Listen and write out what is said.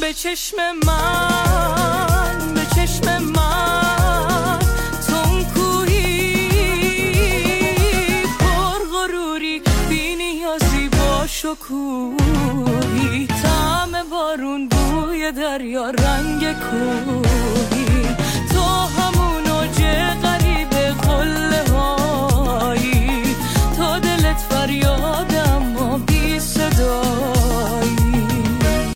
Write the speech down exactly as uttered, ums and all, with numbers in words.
به چشم من، به چشم من تون کوهی پر غروری بی نیازی با شکوهی، طعم بارون بوی دریا رنگ کوهی، تو همون اوج